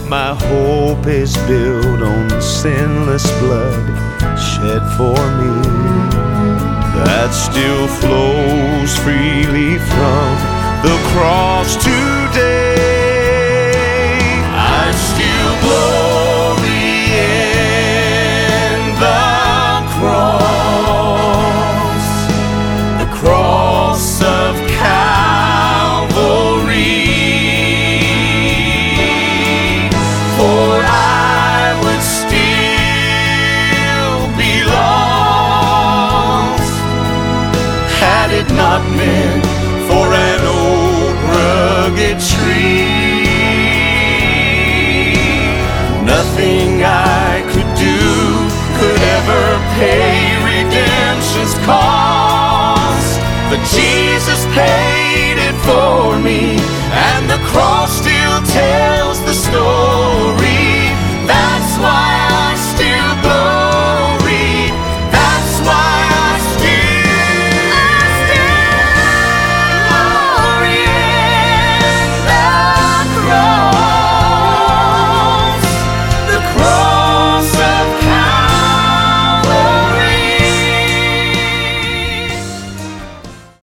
My hope is built on sinless blood shed for me, that still flows freely from the cross today. I still glory in the cross, the cross of Calvary. For I would still be lost had it not been for an old rugged tree. Nothing I could do could ever pay redemption's cost, but Jesus paid